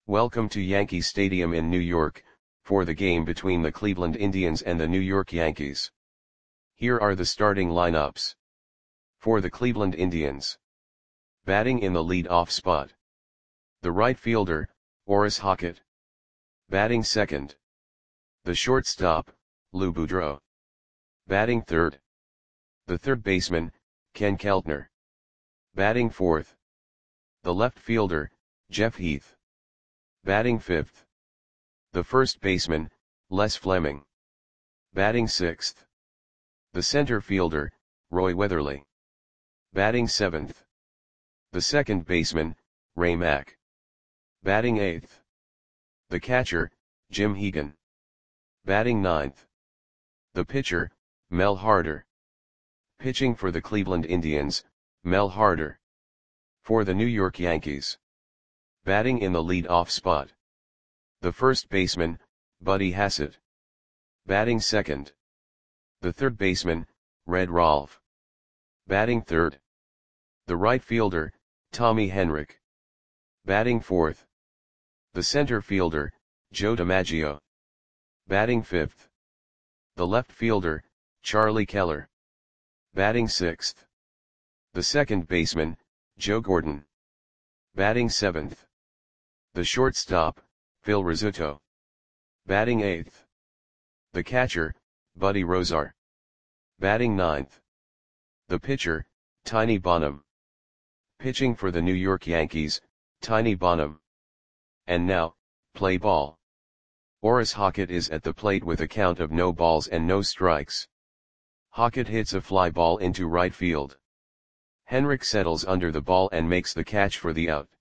Welcome to Yankee Stadium in New York, for the game between the Cleveland Indians and the New York Yankees. Here are the starting lineups. For the Cleveland Indians. Batting in the lead-off spot. The right fielder, Orris Hockett. Batting second. The shortstop, Lou Boudreau. Batting third. The third baseman, Ken Keltner. Batting fourth. The left fielder, Jeff Heath. Batting fifth. The first baseman, Les Fleming. Batting sixth. The center fielder, Roy Weatherly. Batting seventh. The second baseman, Ray Mack. Batting eighth. The catcher, Jim Hegan. Batting ninth. The pitcher, Mel Harder. Pitching for the Cleveland Indians, Mel Harder. For the New York Yankees. Batting in the lead-off spot. The first baseman, Buddy Hassett. Batting second. The third baseman, Red Rolfe. Batting third. The right fielder, Tommy Henrich. Batting fourth. The center fielder, Joe DiMaggio. Batting fifth. The left fielder, Charlie Keller. Batting sixth. The second baseman, Joe Gordon. Batting seventh. The shortstop, Phil Rizzuto. Batting eighth. The catcher, Buddy Rozar. Batting ninth. The pitcher, Tiny Bonham. Pitching for the New York Yankees, Tiny Bonham. And now, play ball. Orris Hockett is at the plate with a count of no balls and no strikes. Hockett hits a fly ball into right field. Henrich settles under the ball and makes the catch for the out.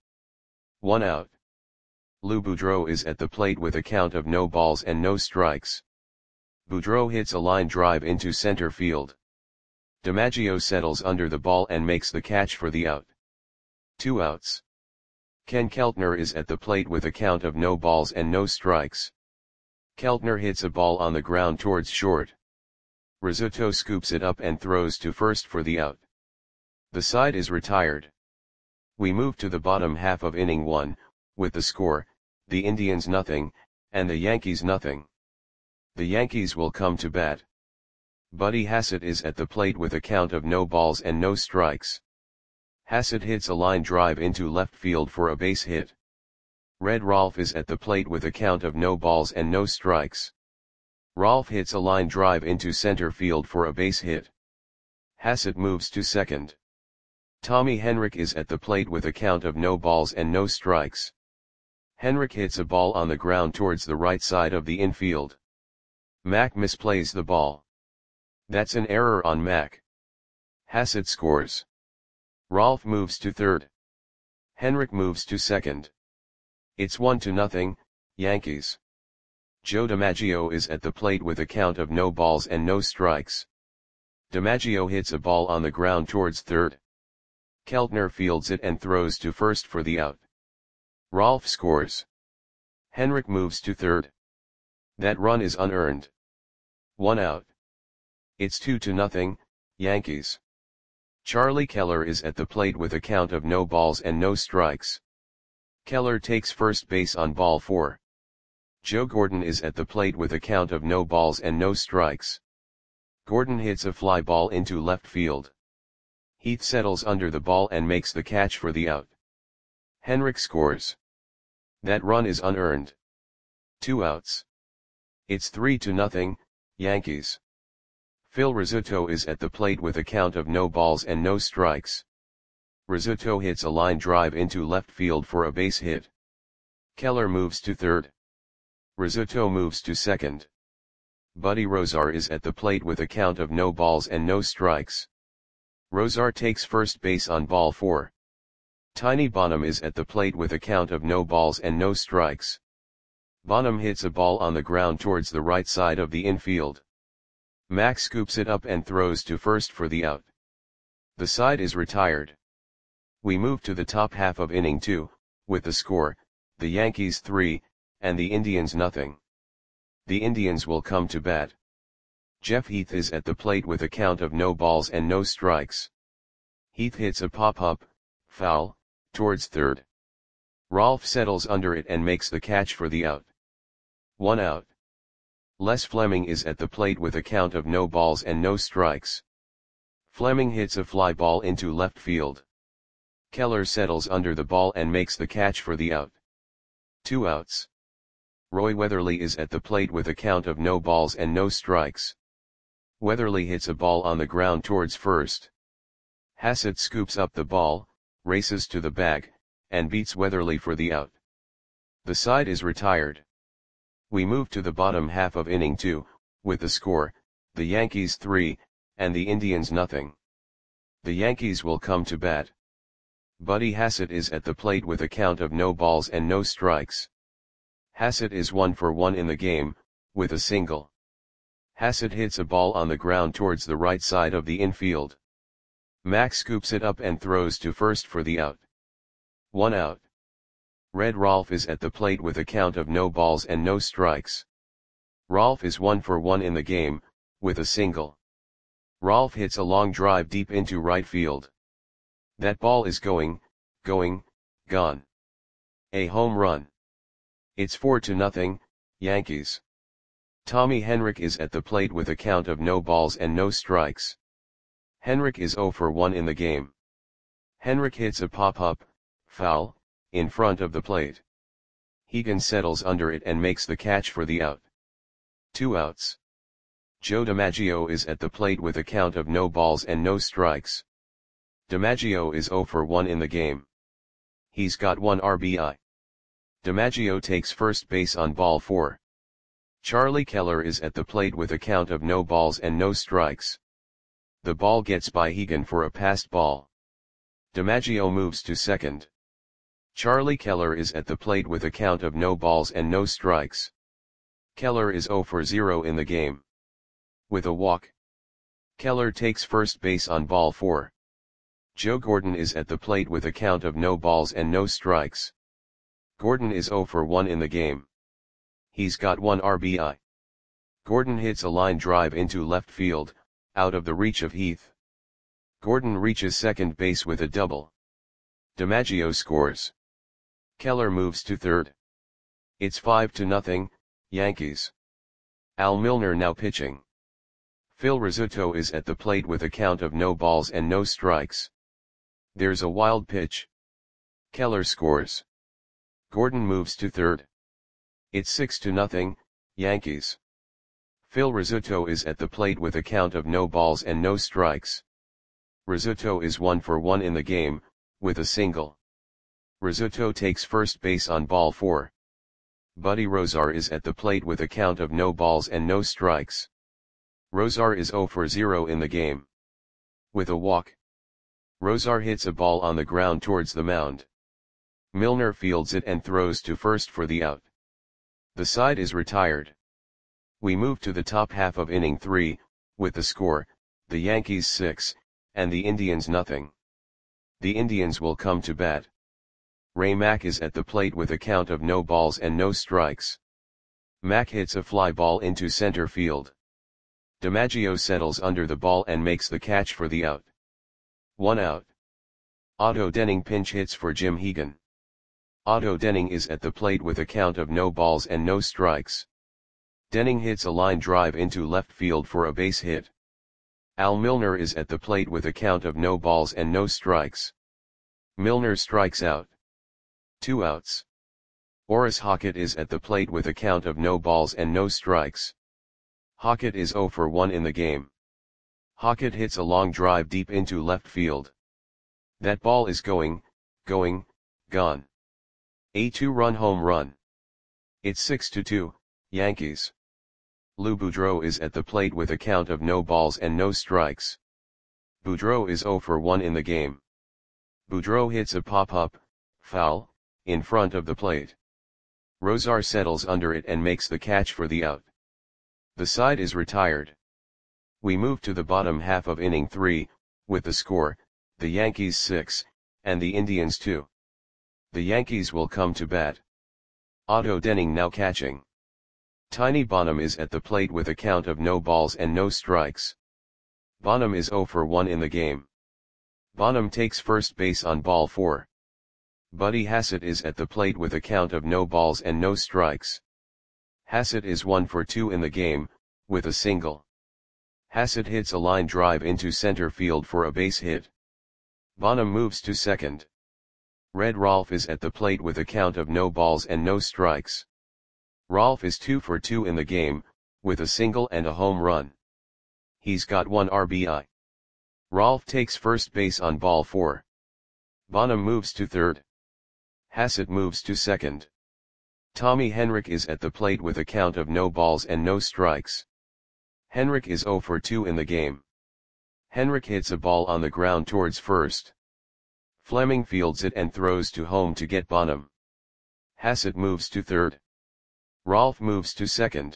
1 out. Lou Boudreau is at the plate with a count of no balls and no strikes. Boudreau hits a line drive into center field. DiMaggio settles under the ball and makes the catch for the out. 2 outs. Ken Keltner is at the plate with a count of no balls and no strikes. Keltner hits a ball on the ground towards short. Rizzuto scoops it up and throws to first for the out. The side is retired. We move to the bottom half of inning 1, with the score, the Indians nothing, and the Yankees nothing. The Yankees will come to bat. Buddy Hassett is at the plate with a count of no balls and no strikes. Hassett hits a line drive into left field for a base hit. Red Rolfe is at the plate with a count of no balls and no strikes. Rolfe hits a line drive into center field for a base hit. Hassett moves to second. Tommy Henrich is at the plate with a count of no balls and no strikes. Henrich hits a ball on the ground towards the right side of the infield. Mack misplays the ball. That's an error on Mack. Hassett scores. Rolfe moves to third. Henrich moves to second. It's 1-0, Yankees. Joe DiMaggio is at the plate with a count of no balls and no strikes. DiMaggio hits a ball on the ground towards third. Keltner fields it and throws to first for the out. Rolfe scores. Henrich moves to third. That run is unearned. 1 out. It's 2-0, Yankees. Charlie Keller is at the plate with a count of no balls and no strikes. Keller takes first base on ball 4. Joe Gordon is at the plate with a count of no balls and no strikes. Gordon hits a fly ball into left field. Heath settles under the ball and makes the catch for the out. Henrich scores. That run is unearned. 2 outs. It's 3-0, Yankees. Phil Rizzuto is at the plate with a count of no balls and no strikes. Rizzuto hits a line drive into left field for a base hit. Keller moves to third. Rizzuto moves to second. Buddy Rozar is at the plate with a count of no balls and no strikes. Rozar takes first base on ball 4. Tiny Bonham is at the plate with a count of no balls and no strikes. Bonham hits a ball on the ground towards the right side of the infield. Mack scoops it up and throws to first for the out. The side is retired. We move to the top half of inning 2, with the score, the Yankees 3, and the Indians nothing. The Indians will come to bat. Jeff Heath is at the plate with a count of no balls and no strikes. Heath hits a pop-up, foul, towards third. Rolf settles under it and makes the catch for the out. 1 out. Les Fleming is at the plate with a count of no balls and no strikes. Fleming hits a fly ball into left field. Keller settles under the ball and makes the catch for the out. 2 outs. Roy Weatherly is at the plate with a count of no balls and no strikes. Weatherly hits a ball on the ground towards first. Hassett scoops up the ball, races to the bag, and beats Weatherly for the out. The side is retired. We move to the bottom half of inning 2, with the score, the Yankees 3, and the Indians nothing. The Yankees will come to bat. Buddy Hassett is at the plate with a count of no balls and no strikes. Hassett is 1 for 1 in the game, with a single. Hassett hits a ball on the ground towards the right side of the infield. Mack scoops it up and throws to first for the out. 1 out. Red Rolf is at the plate with a count of no balls and no strikes. Rolf is 1 for 1 in the game, with a single. Rolf hits a long drive deep into right field. That ball is going, gone. A home run. It's 4-0, Yankees. Tommy Henrich is at the plate with a count of no balls and no strikes. Henrich is 0 for 1 in the game. Henrich hits a pop-up, foul, in front of the plate. Hegan settles under it and makes the catch for the out. 2 outs. Joe DiMaggio is at the plate with a count of no balls and no strikes. DiMaggio is 0 for 1 in the game. He's got 1 RBI. DiMaggio takes first base on ball 4. Charlie Keller is at the plate with a count of no balls and no strikes. The ball gets by Hegan for a passed ball. DiMaggio moves to second. Charlie Keller is at the plate with a count of no balls and no strikes. Keller is 0 for 0 in the game. With a walk. Keller takes first base on ball 4. Joe Gordon is at the plate with a count of no balls and no strikes. Gordon is 0 for 1 in the game. He's got 1 RBI. Gordon hits a line drive into left field, out of the reach of Heath. Gordon reaches second base with a double. DiMaggio scores. Keller moves to third. It's 5-0, Yankees. Al Milner now pitching. Phil Rizzuto is at the plate with a count of no balls and no strikes. There's a wild pitch. Keller scores. Gordon moves to third. It's 6-0, Yankees. Phil Rizzuto is at the plate with a count of no balls and no strikes. Rizzuto is 1 for 1 in the game, with a single. Rizzuto takes first base on ball 4. Buddy Rozar is at the plate with a count of no balls and no strikes. Rozar is 0 for 0 in the game. With a walk. Rozar hits a ball on the ground towards the mound. Milner fields it and throws to first for the out. The side is retired. We move to the top half of inning 3, with the score, the Yankees 6, and the Indians nothing. The Indians will come to bat. Ray Mack is at the plate with a count of no balls and no strikes. Mack hits a fly ball into center field. DiMaggio settles under the ball and makes the catch for the out. 1 out. Otto Denning pinch hits for Jim Hegan. Otto Denning is at the plate with a count of no balls and no strikes. Denning hits a line drive into left field for a base hit. Al Milner is at the plate with a count of no balls and no strikes. Milner strikes out. 2 outs. Horace Hockett is at the plate with a count of no balls and no strikes. Hockett is 0 for 1 in the game. Hockett hits a long drive deep into left field. That ball is going, gone. A 2-run home run. It's 6-2, Yankees. Lou Boudreau is at the plate with a count of no balls and no strikes. Boudreau is 0 for 1 in the game. Boudreau hits a pop-up, foul, in front of the plate. Rozar settles under it and makes the catch for the out. The side is retired. We move to the bottom half of inning 3, with the score, the Yankees 6, and the Indians 2. The Yankees will come to bat. Otto Denning now catching. Tiny Bonham is at the plate with a count of no balls and no strikes. Bonham is 0 for 1 in the game. Bonham takes first base on ball 4. Buddy Hassett is at the plate with a count of no balls and no strikes. Hassett is 1 for 2 in the game, with a single. Hassett hits a line drive into center field for a base hit. Bonham moves to second. Red Rolfe is at the plate with a count of no balls and no strikes. Rolfe is 2 for 2 in the game, with a single and a home run. He's got 1 RBI. Rolfe takes first base on ball 4. Bonham moves to third. Hassett moves to second. Tommy Henrich is at the plate with a count of no balls and no strikes. Henrich is 0 for 2 in the game. Henrich hits a ball on the ground towards first. Fleming fields it and throws to home to get Bonham. Hassett moves to third. Rolfe moves to second.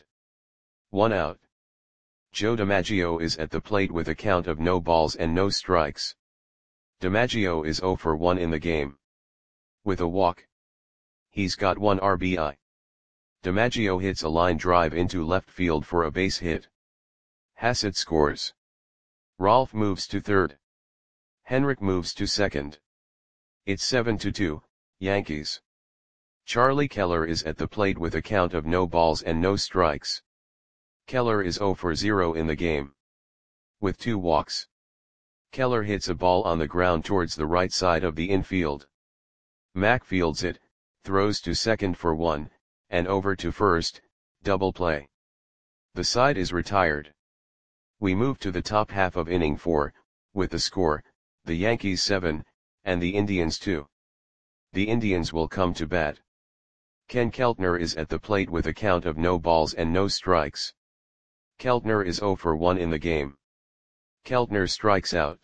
1 out. Joe DiMaggio is at the plate with a count of no balls and no strikes. DiMaggio is 0 for 1 in the game. With a walk. He's got 1 RBI. DiMaggio hits a line drive into left field for a base hit. Hassett scores. Rolfe moves to third. Henrich moves to second. It's 7-2, Yankees. Charlie Keller is at the plate with a count of no balls and no strikes. Keller is 0 for 0 in the game. With 2 walks. Keller hits a ball on the ground towards the right side of the infield. Mack fields it, throws to second for 1, and over to first, double play. The side is retired. We move to the top half of inning 4, with the score, the Yankees 7, and the Indians 2. The Indians will come to bat. Ken Keltner is at the plate with a count of no balls and no strikes. Keltner is 0 for 1 in the game. Keltner strikes out.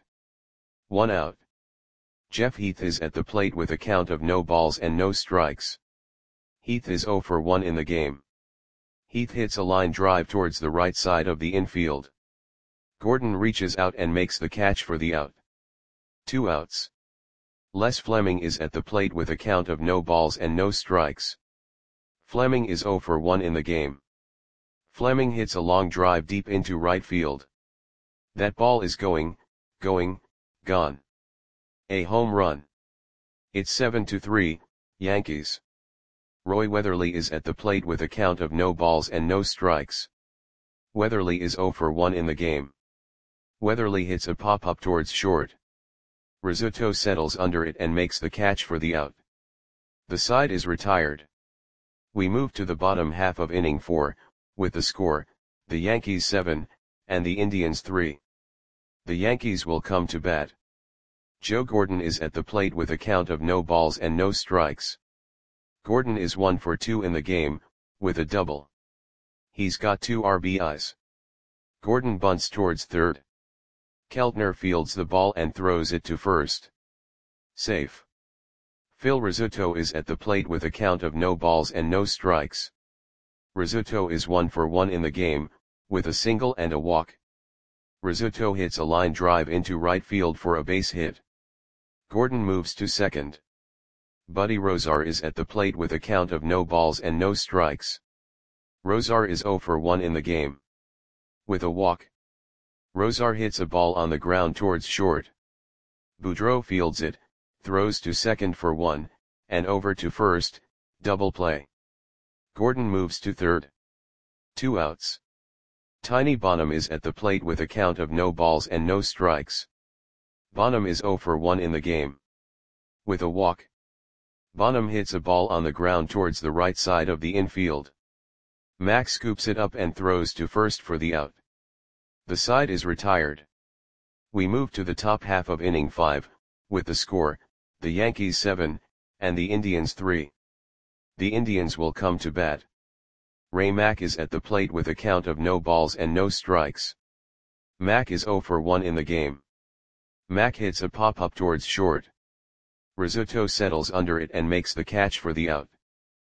1 out. Jeff Heath is at the plate with a count of no balls and no strikes. Heath is 0 for 1 in the game. Heath hits a line drive towards the right side of the infield. Gordon reaches out and makes the catch for the out. 2 outs. Les Fleming is at the plate with a count of no balls and no strikes. Fleming is 0 for 1 in the game. Fleming hits a long drive deep into right field. That ball is gone. A home run. It's 7-3, Yankees. Roy Weatherly is at the plate with a count of no balls and no strikes. Weatherly is 0 for 1 in the game. Weatherly hits a pop-up towards short. Rizzuto settles under it and makes the catch for the out. The side is retired. We move to the bottom half of inning 4, with the score, the Yankees 7, and the Indians 3. The Yankees will come to bat. Joe Gordon is at the plate with a count of no balls and no strikes. Gordon is 1 for 2 in the game, with a double. He's got 2 RBIs. Gordon bunts towards third. Keltner fields the ball and throws it to first. Safe. Phil Rizzuto is at the plate with a count of no balls and no strikes. Rizzuto is 1 for 1 in the game, with a single and a walk. Rizzuto hits a line drive into right field for a base hit. Gordon moves to second. Buddy Rozar is at the plate with a count of no balls and no strikes. Rozar is 0 for 1 in the game. With a walk. Rozar hits a ball on the ground towards short. Boudreau fields it, throws to second for 1, and over to first, double play. Gordon moves to third. 2 outs. Tiny Bonham is at the plate with a count of no balls and no strikes. Bonham is 0 for 1 in the game. With a walk. Bonham hits a ball on the ground towards the right side of the infield. Mack scoops it up and throws to first for the out. The side is retired. We move to the top half of inning 5, with the score, the Yankees 7, and the Indians 3. The Indians will come to bat. Ray Mack is at the plate with a count of no balls and no strikes. Mack is 0 for 1 in the game. Mack hits a pop-up towards short. Rizzuto settles under it and makes the catch for the out.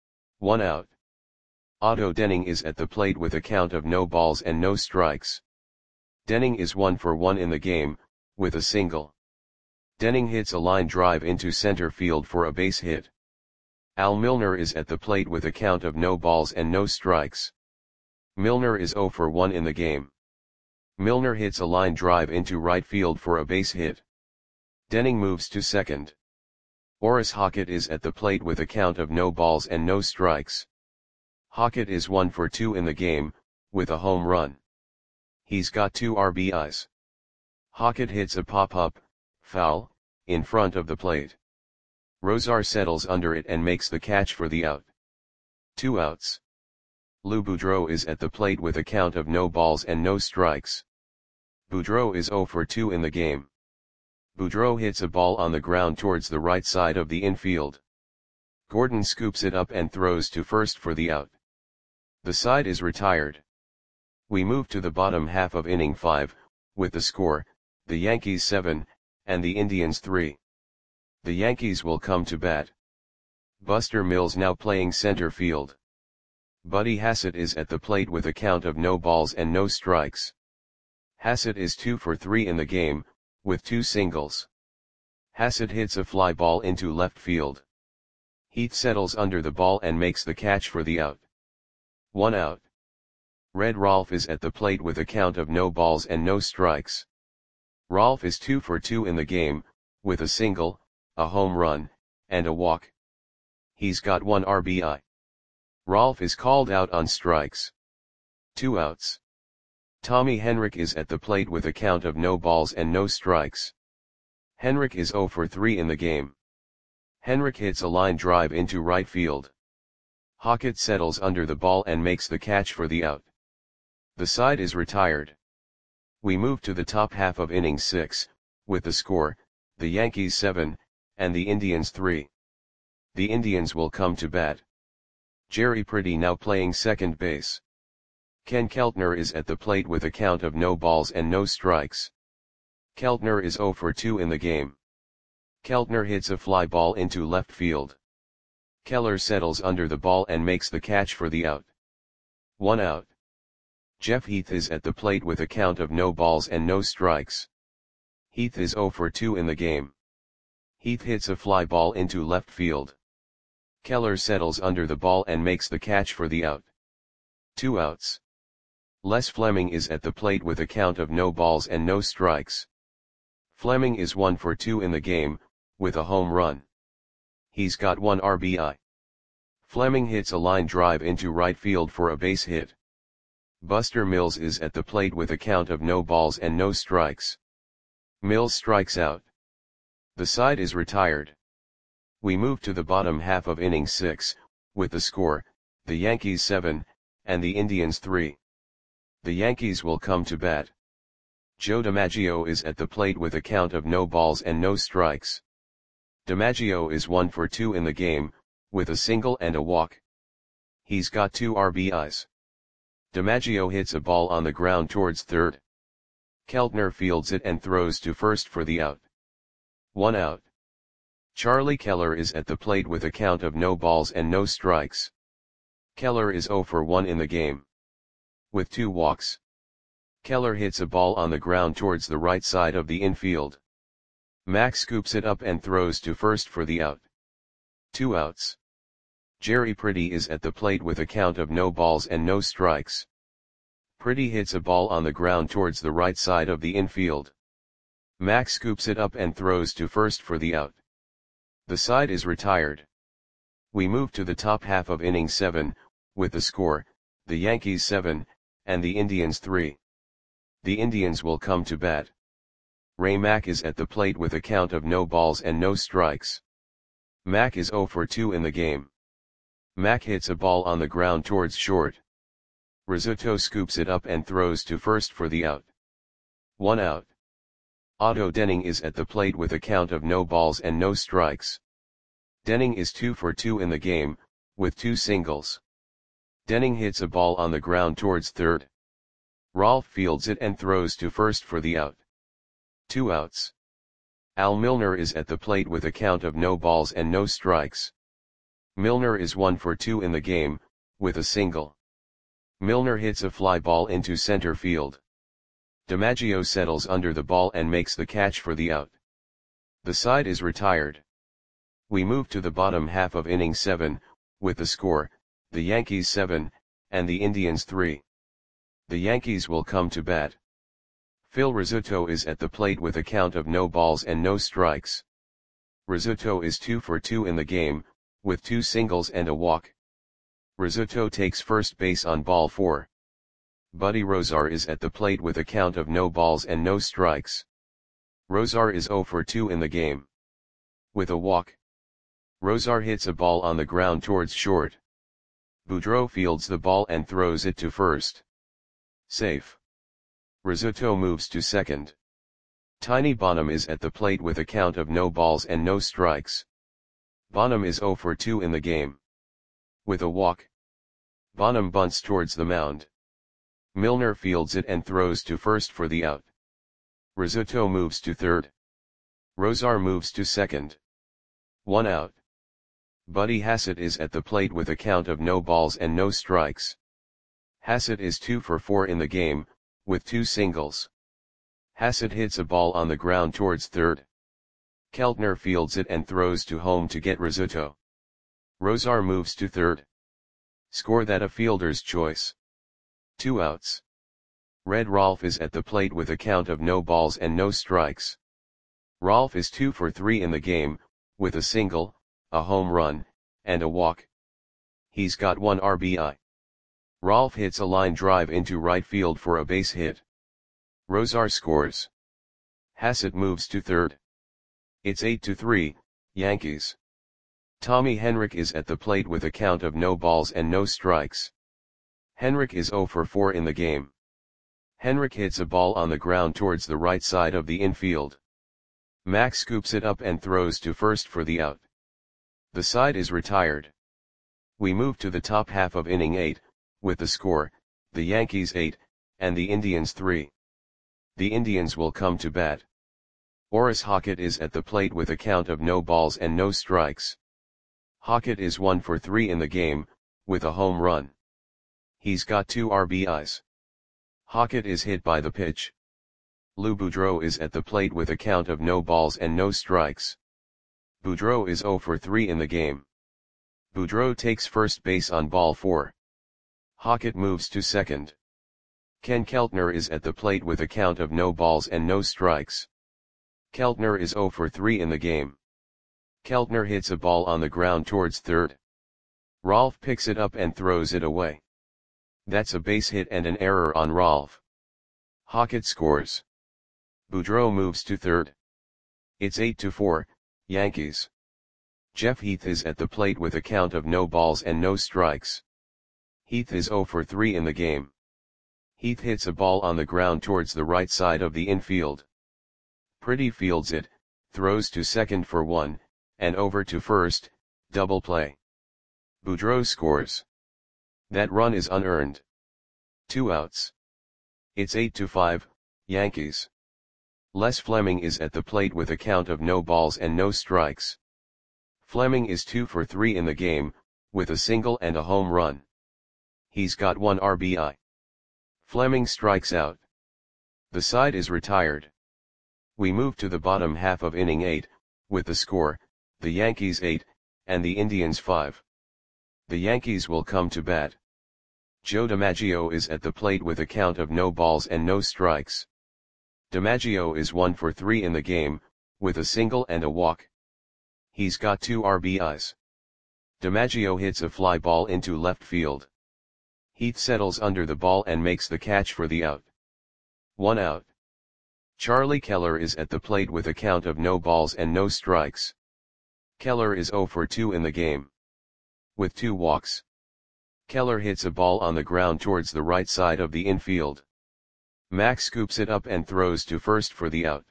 1 out. Otto Denning is at the plate with a count of no balls and no strikes. Denning is 1 for 1 in the game, with a single. Denning hits a line drive into center field for a base hit. Al Milner is at the plate with a count of no balls and no strikes. Milner is 0 for 1 in the game. Milner hits a line drive into right field for a base hit. Denning moves to second. Orris Hockett is at the plate with a count of no balls and no strikes. Hockett is 1 for 2 in the game, with a home run. He's got 2 RBIs. Hockett hits a pop-up, foul, in front of the plate. Rosar settles under it and makes the catch for the out. 2 outs. Lou Boudreau is at the plate with a count of no balls and no strikes. Boudreau is 0 for 2 in the game. Boudreau hits a ball on the ground towards the right side of the infield. Gordon scoops it up and throws to first for the out. The side is retired. We move to the bottom half of inning 5, with the score, the Yankees 7, and the Indians 3. The Yankees will come to bat. Buster Mills now playing center field. Buddy Hassett is at the plate with a count of no balls and no strikes. Hassett is 2 for 3 in the game, with 2 singles. Hassett hits a fly ball into left field. Heath settles under the ball and makes the catch for the out. 1 out. Red Rolfe is at the plate with a count of no balls and no strikes. Rolfe is 2 for 2 in the game, with a single, a home run, and a walk. He's got 1 RBI. Rolfe is called out on strikes. 2 outs. Tommy Henrich is at the plate with a count of no balls and no strikes. Henrich is 0 for 3 in the game. Henrich hits a line drive into right field. Hockett settles under the ball and makes the catch for the out. The side is retired. We move to the top half of inning 6, with the score, the Yankees 7, and the Indians 3. The Indians will come to bat. Jerry Pretty now playing second base. Ken Keltner is at the plate with a count of no balls and no strikes. Keltner is 0 for 2 in the game. Keltner hits a fly ball into left field. Keller settles under the ball and makes the catch for the out. 1 out. Jeff Heath is at the plate with a count of no balls and no strikes. Heath is 0 for 2 in the game. Heath hits a fly ball into left field. Keller settles under the ball and makes the catch for the out. 2 outs. Les Fleming is at the plate with a count of no balls and no strikes. Fleming is 1 for 2 in the game, with a home run. He's got 1 RBI. Fleming hits a line drive into right field for a base hit. Buster Mills is at the plate with a count of no balls and no strikes. Mills strikes out. The side is retired. We move to the bottom half of inning 6, with the score, the Yankees 7, and the Indians 3. The Yankees will come to bat. Joe DiMaggio is at the plate with a count of no balls and no strikes. DiMaggio is 1 for 2 in the game, with a single and a walk. He's got 2 RBIs. DiMaggio hits a ball on the ground towards third. Keltner fields it and throws to first for the out. 1 out. Charlie Keller is at the plate with a count of no balls and no strikes. Keller is 0 for 1 in the game, with 2 walks. Keller hits a ball on the ground towards the right side of the infield. Mack scoops it up and throws to first for the out. 2 outs. Jerry Pretty is at the plate with a count of no balls and no strikes. Pretty hits a ball on the ground towards the right side of the infield. Mack scoops it up and throws to first for the out. The side is retired. We move to the top half of inning 7, with the score, the Yankees 7, and the Indians 3. The Indians will come to bat. Ray Mack is at the plate with a count of no balls and no strikes. Mack is 0 for 2 in the game. Mack hits a ball on the ground towards short. Rizzuto scoops it up and throws to first for the out. 1 out. Otto Denning is at the plate with a count of no balls and no strikes. Denning is 2 for 2 in the game, with 2 singles. Denning hits a ball on the ground towards third. Rolfe fields it and throws to first for the out. 2 outs. Al Milner is at the plate with a count of no balls and no strikes. Milner is 1 for 2 in the game, with a single. Milner hits a fly ball into center field. DiMaggio settles under the ball and makes the catch for the out. The side is retired. We move to the bottom half of inning 7, with the score, the Yankees 7, and the Indians 3. The Yankees will come to bat. Phil Rizzuto is at the plate with a count of no balls and no strikes. Rizzuto is 2 for 2 in the game, with 2 singles and a walk. Rizzuto takes first base on ball 4. Buddy Rozar is at the plate with a count of no balls and no strikes. Rozar is 0 for 2 in the game. With a walk. Rozar hits a ball on the ground towards short. Boudreau fields the ball and throws it to first. Safe. Rizzuto moves to second. Tiny Bonham is at the plate with a count of no balls and no strikes. Bonham is 0 for 2 in the game. With a walk. Bonham bunts towards the mound. Milner fields it and throws to first for the out. Rizzuto moves to third. Rozar moves to second. 1 out. Buddy Hassett is at the plate with a count of no balls and no strikes. Hassett is 2 for 4 in the game, with 2 singles. Hassett hits a ball on the ground towards third. Keltner fields it and throws to home to get Rizzuto. Rozar moves to third. Score that a fielder's choice. 2 outs. Red Rolf is at the plate with a count of no balls and no strikes. Rolf is 2 for 3 in the game, with a single, a home run, and a walk. He's got 1 RBI. Rolf hits a line drive into right field for a base hit. Rozar scores. Hassett moves to third. It's 8-3, Yankees. Tommy Henrich is at the plate with a count of no balls and no strikes. Henrich is 0 for 4 in the game. Henrich hits a ball on the ground towards the right side of the infield. Max scoops it up and throws to first for the out. The side is retired. We move to the top half of inning 8, with the score, the Yankees 8, and the Indians 3. The Indians will come to bat. Orris Hockett is at the plate with a count of no balls and no strikes. Hockett is 1 for 3 in the game, with a home run. He's got 2 RBIs. Hockett is hit by the pitch. Lou Boudreau is at the plate with a count of no balls and no strikes. Boudreau is 0 for 3 in the game. Boudreau takes first base on ball 4. Hockett moves to second. Ken Keltner is at the plate with a count of no balls and no strikes. Keltner is 0 for 3 in the game. Keltner hits a ball on the ground towards third. Rolf picks it up and throws it away. That's a base hit and an error on Rolf. Hockett scores. Boudreau moves to third. It's 8-4, Yankees. Jeff Heath is at the plate with a count of no balls and no strikes. Heath is 0 for 3 in the game. Heath hits a ball on the ground towards the right side of the infield. Pretty fields it, throws to second for 1, and over to first, double play. Boudreau scores. That run is unearned. 2 outs. It's 8-5, Yankees. Les Fleming is at the plate with a count of no balls and no strikes. Fleming is 2 for 3 in the game, with a single and a home run. He's got 1 RBI. Fleming strikes out. The side is retired. We move to the bottom half of inning 8, with the score, the Yankees 8, and the Indians 5. The Yankees will come to bat. Joe DiMaggio is at the plate with a count of no balls and no strikes. DiMaggio is 1 for 3 in the game, with a single and a walk. He's got 2 RBIs. DiMaggio hits a fly ball into left field. Heath settles under the ball and makes the catch for the out. 1 out. Charlie Keller is at the plate with a count of no balls and no strikes. Keller is 0 for 2 in the game. With 2 walks. Keller hits a ball on the ground towards the right side of the infield. Max scoops it up and throws to first for the out.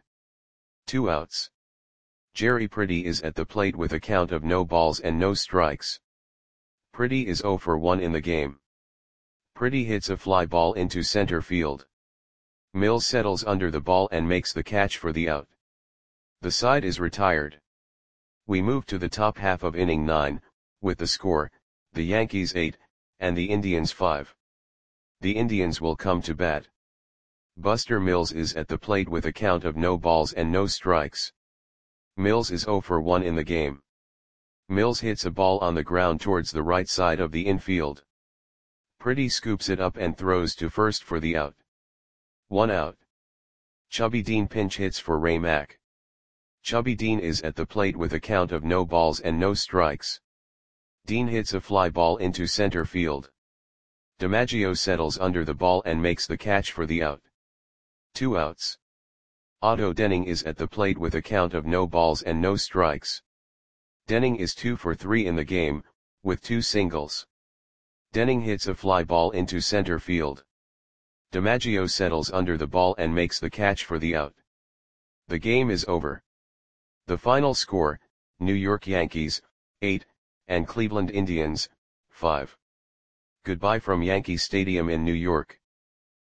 2 outs. Jerry Pretty is at the plate with a count of no balls and no strikes. Pretty is 0 for 1 in the game. Pretty hits a fly ball into center field. Mills settles under the ball and makes the catch for the out. The side is retired. We move to the top half of inning 9, with the score, the Yankees 8, and the Indians 5. The Indians will come to bat. Buster Mills is at the plate with a count of no balls and no strikes. Mills is 0 for 1 in the game. Mills hits a ball on the ground towards the right side of the infield. Pretty scoops it up and throws to first for the out. 1 out. Chubby Dean pinch hits for Ray Mack. Chubby Dean is at the plate with a count of no balls and no strikes. Dean hits a fly ball into center field. DiMaggio settles under the ball and makes the catch for the out. 2 outs. Otto Denning is at the plate with a count of no balls and no strikes. Denning is 2 for 3 in the game, with 2 singles. Denning hits a fly ball into center field. DiMaggio settles under the ball and makes the catch for the out. The game is over. The final score, New York Yankees, 8, and Cleveland Indians, 5. Goodbye from Yankee Stadium in New York.